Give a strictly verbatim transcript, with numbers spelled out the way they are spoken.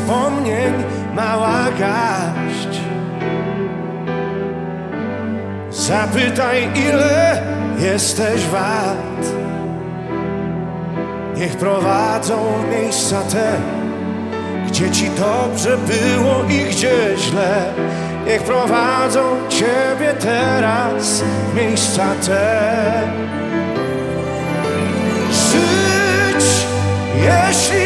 wspomnień mała garść. Zapytaj, ile jesteś wart. Niech prowadzą w miejsca te, gdzie ci dobrze było i gdzie źle. Niech prowadzą ciebie teraz w miejsca te. Żyć, jeśli